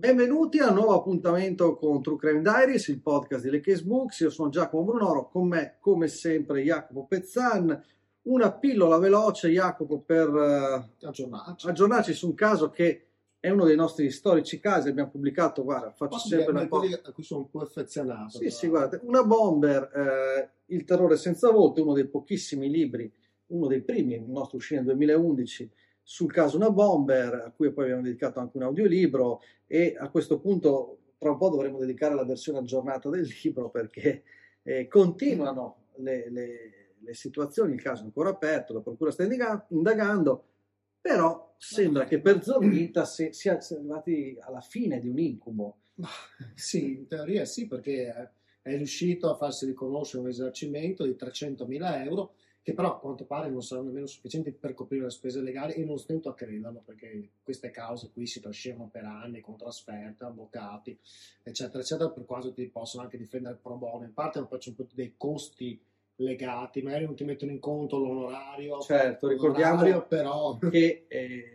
Benvenuti a un nuovo appuntamento con True Crime Diaries, il podcast di Le Case Books. Io sono Giacomo Brunoro, con me come sempre Jacopo Pezzan. Una pillola veloce, Jacopo, per aggiornarci su un caso che è uno dei nostri storici casi. Abbiamo pubblicato, guarda, faccio sempre una quelli a cui sono un po' affezionato. Sì, guarda, una bomber, Il terrore senza volto, uno dei pochissimi libri, uno dei primi, il nostro uscì nel 2011, sul caso Una bomber, a cui poi abbiamo dedicato anche un audiolibro, e a questo punto tra un po' dovremo dedicare la versione aggiornata del libro perché continuano le situazioni, il caso è ancora aperto, la procura sta indagando, però sembra che per Zornita sia arrivati alla fine di un incubo. Sì, in teoria sì, perché è riuscito a farsi riconoscere un risarcimento di 300.000 euro, che però a quanto pare non saranno nemmeno sufficienti per coprire le spese legali, e non stento a crederlo, perché queste cause qui si trascinano per anni con trasferte, avvocati, eccetera, eccetera, per quanto ti possono anche difendere pro bono. In parte non faccio un po' dei costi legati, magari non ti mettono in conto l'onorario. Certo, ricordiamo però che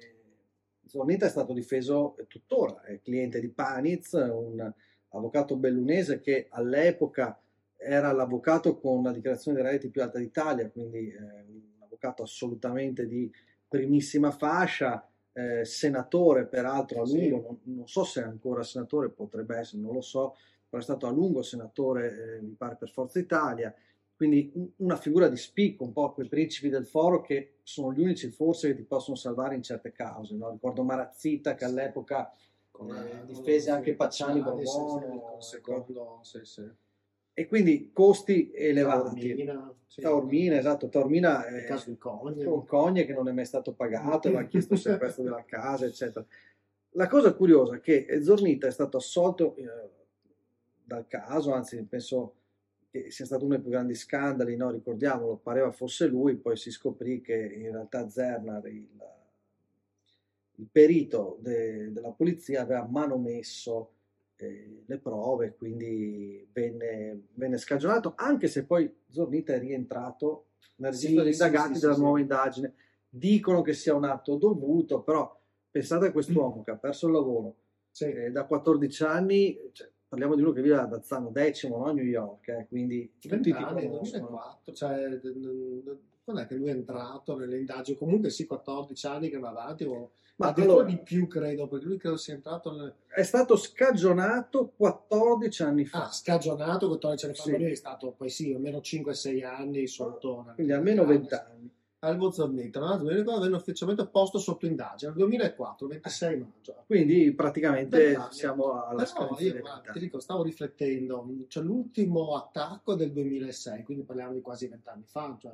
Zornita è stato difeso, tuttora è cliente di Paniz, un avvocato bellunese che all'epoca era l'avvocato con la dichiarazione dei redditi più alta d'Italia, quindi un avvocato assolutamente di primissima fascia, senatore peraltro a lungo, non so se è ancora senatore, potrebbe essere, non lo so, però è stato a lungo senatore, mi pare, per Forza Italia. Quindi una figura di spicco, un po' quei principi del foro che sono gli unici forse che ti possono salvare in certe cause, no? Ricordo Marazzita che all'epoca difese anche Pacciani Borbone, secondo, sì. E quindi costi elevati. Taormina, Esatto, Taormina nel caso di Cogne. Con Cogne che non è mai stato pagato, aveva chiesto il sequestro della casa, eccetera. La cosa curiosa è che Zornita è stato assolto dal caso, anzi penso che sia stato uno dei più grandi scandali, no? Ricordiamolo, pareva fosse lui, poi si scoprì che in realtà Zernar, il perito della polizia, aveva manomesso le prove, quindi venne scagionato, anche se poi Zornita è rientrato nel registro degli indagati della nuova indagine. Dicono che sia un atto dovuto, però pensate a quest'uomo che ha perso il lavoro da 14 anni, cioè, parliamo di uno che vive ad Azzano Decimo, no? A New York, quindi tutti ti conoscono. 2004, cioè, quando è che lui è entrato nelle indagini? Comunque sì, 14 anni che va avanti, ma addirittura di più credo, perché lui credo sia entrato è stato scagionato 14 anni fa. Scagionato 14 anni fa, sì. Lui è stato poi sì, almeno 5-6 anni sotto. Quindi almeno 20 anni. Albo Zornita, no? Mi ricordo venne ufficialmente posto sotto indagine nel 2004, 26 maggio. Quindi praticamente siamo alla scadenza. Ti dico, stavo riflettendo, cioè l'ultimo attacco del 2006, quindi parliamo di quasi 20 anni fa, cioè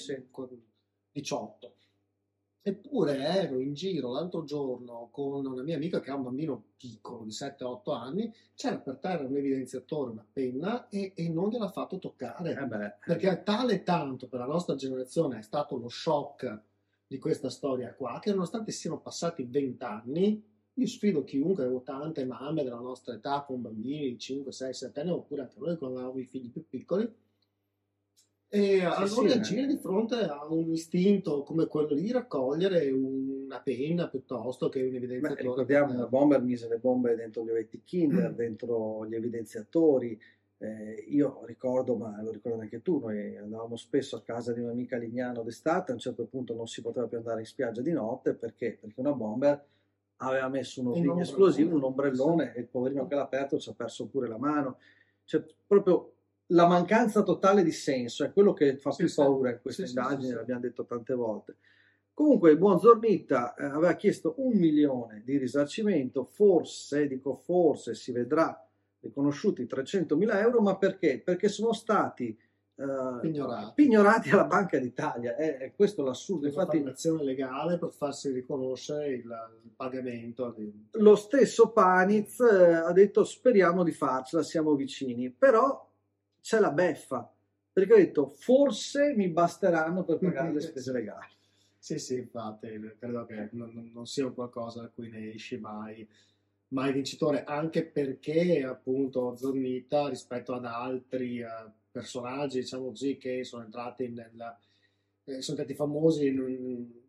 18. Eppure ero in giro l'altro giorno con una mia amica che ha un bambino piccolo di 7-8 anni, c'era per terra un evidenziatore, una penna, e non gliel'ha fatto toccare. Perché tale tanto per la nostra generazione è stato lo shock di questa storia qua, che nonostante siano passati 20 anni, io sfido chiunque, avevo tante mamme della nostra età con bambini di 5, 6, 7 anni, oppure anche noi quando avevamo i figli più piccoli, e allora reagire di fronte a un istinto come quello di raccogliere una penna piuttosto che un evidenziatore. Ricordiamo, una bomber mise le bombe dentro gli ovetti Kinder, dentro gli evidenziatori. Io ricordo, ma lo ricordo anche tu, noi andavamo spesso a casa di un'amica a Lignano d'estate, a un certo punto non si poteva più andare in spiaggia di notte perché una bomber aveva messo un ordigno esplosivo, un ombrellone, e il poverino che l'ha aperto ci ha perso pure la mano. Cioè, proprio la mancanza totale di senso è quello che fa più paura in queste indagini, l'abbiamo detto tante volte. Comunque il buon Zornita aveva chiesto 1 milione di risarcimento, forse si vedrà riconosciuti 300.000 euro, ma perché? Perché sono stati pignorati alla Banca d'Italia, è questo l'assurdo. Infatti un'azione legale per farsi riconoscere il pagamento. Lo stesso Paniz ha detto speriamo di farcela, siamo vicini, però c'è la beffa, perché ha detto forse mi basteranno per pagare le spese legali. Sì, infatti credo che non sia qualcosa da cui ne esci mai vincitore, anche perché appunto Zornita rispetto ad altri personaggi, diciamo così, che sono entrati sono stati famosi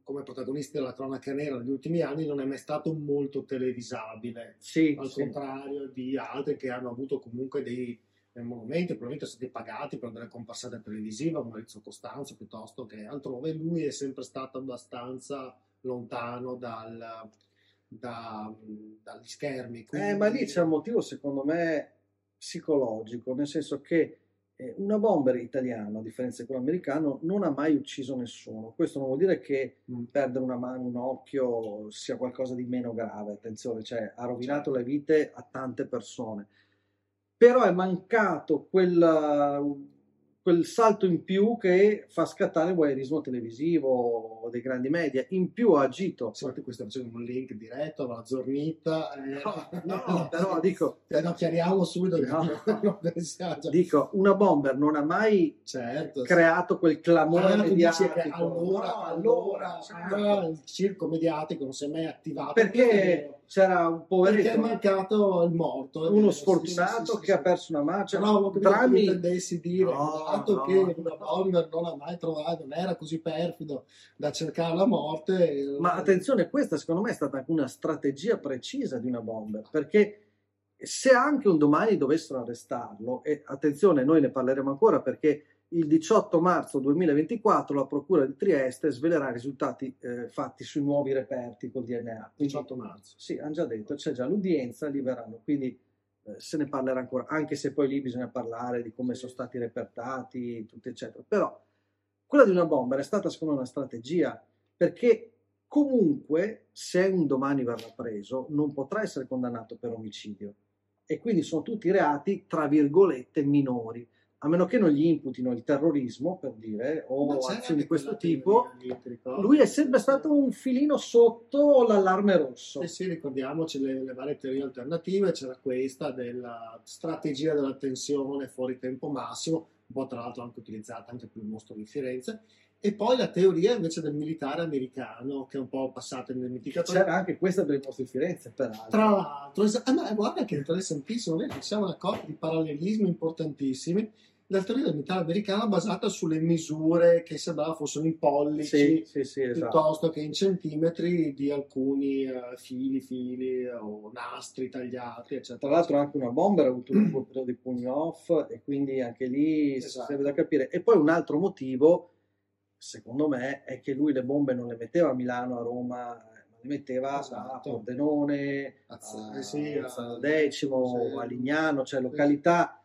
come protagonisti della cronaca nera negli ultimi anni non è mai stato molto televisabile, Sì, al sì. contrario di altri che hanno avuto comunque dei monumenti, probabilmente sono stati pagati per delle comparsate televisive, Maurizio Costanzo piuttosto che altrove. Lui è sempre stato abbastanza lontano dagli schermi, Ma lì c'è un quindi motivo, secondo me, psicologico, nel senso che una bomber italiano, a differenza di quello americano, non ha mai ucciso nessuno. Questo non vuol dire che mm, perdere una mano, un occhio sia qualcosa di meno grave, attenzione, cioè ha rovinato certo. le vite a tante persone. Però è mancato quel salto in più che fa scattare il voyeurismo televisivo dei grandi media. In più ha agito. Sì, ma tu qui stai facendo un link diretto alla Zornita. No, no, però dico, No, chiariamo subito che no, non pensiamo. dico, una bomber non ha mai Certo, sì. creato quel clamore Tu dici che mediatico. No, allora certo. il circo mediatico non si è mai attivato. Questo è vero. Perché c'era un Perché è poveretto, mancato il morto, è uno vero, sì, sì, sfortunato sì, sì, che ha sì. perso una mano, cioè, Però ho capito che tu drammi. intendessi dire, No, dato che no. una bomber non ha mai trovato, non era così perfido da cercare la morte, Ma attenzione, questa secondo me è stata anche una strategia precisa di una bomber, perché se anche un domani dovessero arrestarlo, e attenzione, noi ne parleremo ancora perché il 18 marzo 2024 la Procura di Trieste svelerà i risultati fatti sui nuovi reperti col DNA. Quindi, 18 marzo. sì, hanno già detto, c'è già l'udienza, li verranno, quindi se ne parlerà ancora, anche se poi lì bisogna parlare di come sono stati repertati, tutti eccetera. Però quella di una bomber è stata secondo me una strategia perché comunque se un domani verrà preso non potrà essere condannato per omicidio e quindi sono tutti reati tra virgolette minori, a meno che non gli imputino il terrorismo per dire Ma o c'era azioni di anche quella questo teoria tipo. lì, ti ricordi? Lui è sempre stato un filino sotto l'allarme Sì, rosso. sì, ricordiamoci le varie teorie alternative, c'era questa della strategia della tensione fuori tempo massimo, un po' tra l'altro anche utilizzata anche per il mostro di Firenze, e poi la teoria invece del militare americano, che è un po' passata in dimenticatoio. C'era anche questa per il posto di Firenze, Tra peraltro. l'altro, ma guarda che è interessantissimo, vedi, siamo d'accordo di parallelismi importantissimi. La teoria del militare americano basata sulle misure che sembrava fossero in Sì, pollici sì, sì, esatto. piuttosto che in centimetri di alcuni fili o nastri tagliati, Tra eccetera, l'altro eccetera. anche una bomber ha avuto un lungo periodo di pugni off e quindi anche lì serve da Esatto, capire. E poi un altro motivo, secondo me, è che lui le bombe non le metteva a Milano, a Roma, ma le metteva a esatto. Pordenone, Sì, a San sì, Decimo, a Lignano, cioè sì, sì. località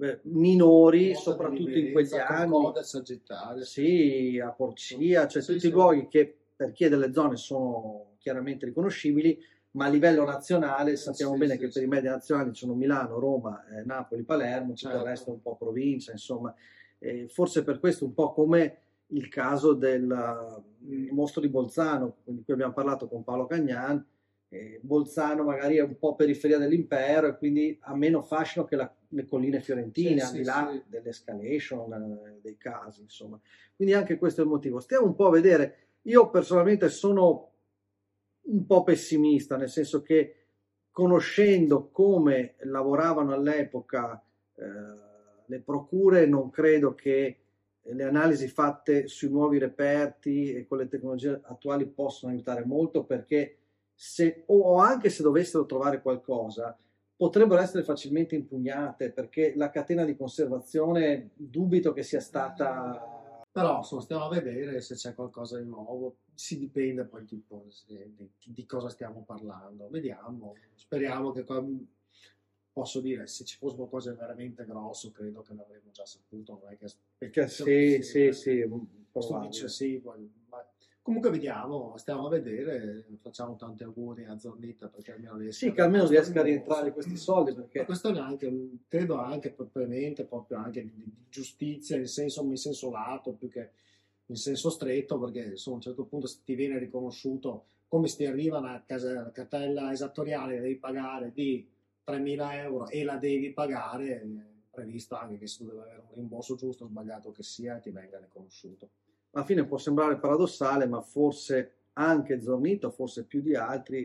minori, Porta di soprattutto in quegli Livenza, anni. Concordia, Sagittario, sì, sì. Sì, a Porcia, cioè Sì, tutti i sì. luoghi che per chi è delle zone sono chiaramente riconoscibili, ma a livello nazionale sappiamo Sì, bene che sì, per i sì. media nazionali sono Milano, Roma, Napoli, Palermo, tutto il resto Certo. è un po' provincia, insomma. Forse per questo un po' come il caso del mostro di Bolzano, di cui abbiamo parlato con Paolo Cagnan. Bolzano magari è un po' periferia dell'impero e quindi ha meno fascino che le colline Sì, fiorentine, al sì, di là sì. dell'escalation, dei casi, insomma. Quindi anche questo è il motivo. Stiamo un po' a vedere. Io personalmente sono un po' pessimista, nel senso che conoscendo come lavoravano all'epoca le procure, non credo che le analisi fatte sui nuovi reperti e con le tecnologie attuali possano aiutare molto perché se, o anche se dovessero trovare qualcosa, potrebbero essere facilmente impugnate perché la catena di conservazione dubito che sia stata. Però insomma, stiamo a vedere se c'è qualcosa di nuovo. Si dipende poi tipo, di cosa stiamo parlando. Vediamo. Speriamo che posso dire, se ci fosse qualcosa di veramente grosso, credo che l'avremmo già saputo. Non è che Che aspettiamo sì, sì, sempre. sì, Sto dice probabile. sì, comunque vediamo, stiamo a vedere. Facciamo tanti auguri a Zornita perché almeno riesca Sì, a che avere almeno questo riesca a rimborso. rientrare questi soldi Ma perché questo è anche, credo anche premente proprio anche di giustizia in senso lato più che in senso stretto, perché insomma, a un certo punto se ti viene riconosciuto come se ti arriva una cartella esattoriale, devi pagare di 3.000 euro e la devi pagare, è previsto anche che se tu devi avere un rimborso giusto o sbagliato che sia, ti venga riconosciuto. alla fine può sembrare paradossale, ma forse anche Zornito, forse più di altri,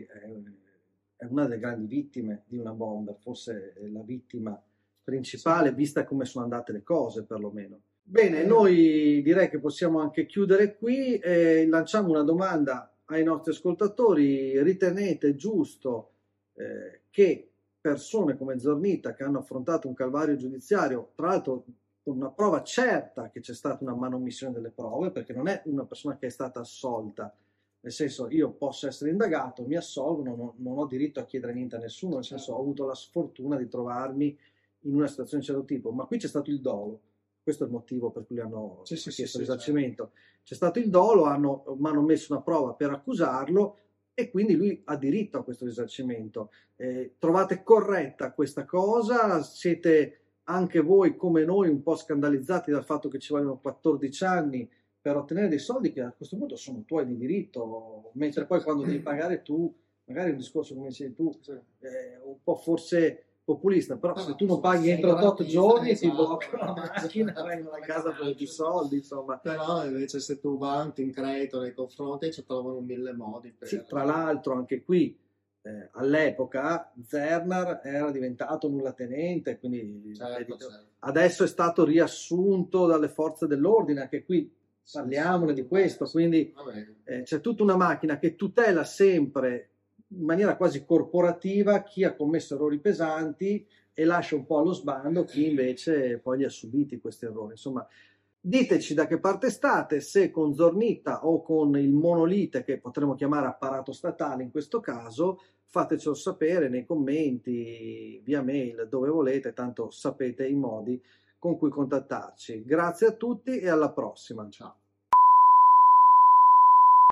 è una delle grandi vittime di una bomber, forse è la vittima Sì. principale, vista come sono andate le cose perlomeno. Bene, noi direi che possiamo anche chiudere qui e lanciamo una domanda ai nostri ascoltatori. Ritenete giusto che persone come Zornita, che hanno affrontato un calvario giudiziario, tra l'altro con una prova certa che c'è stata una manomissione delle prove, perché non è una persona che è stata assolta, nel senso io posso essere indagato, mi assolvono, non ho diritto a chiedere niente a nessuno, nel senso ho avuto la sfortuna di trovarmi in una situazione di certo tipo, ma qui c'è stato il dolo. Questo è il motivo per cui hanno Sì, sì, sì, chiesto sì, risarcimento. C'è stato il dolo, mi hanno messo una prova per accusarlo e quindi lui ha diritto a questo risarcimento. Trovate corretta questa cosa? Siete anche voi come noi un po' scandalizzati dal fatto che ci vogliono 14 anni per ottenere dei soldi che a questo punto sono tuoi di diritto, mentre poi quando devi pagare tu, magari un discorso come dicevi tu, un po' forse populista, però se tu non paghi entro 8 giorni ti blocca la macchina, vengono a casa per i soldi, insomma. Però invece se tu vanti in credito nei confronti ci trovano mille modi per... Sì, tra l'altro anche qui all'epoca Zernar era diventato nullatenente, quindi Certo, certo. adesso è stato riassunto dalle forze dell'ordine, anche qui parliamone di questo, quindi c'è tutta una macchina che tutela sempre in maniera quasi corporativa chi ha commesso errori pesanti e lascia un po' allo sbando chi invece poi li ha subiti questi errori. Insomma, diteci da che parte state, se con Zornita o con il monolite che potremmo chiamare apparato statale in questo caso, fatecelo sapere nei commenti, via mail, dove volete, tanto sapete i modi con cui contattarci. Grazie a tutti e alla prossima. Ciao.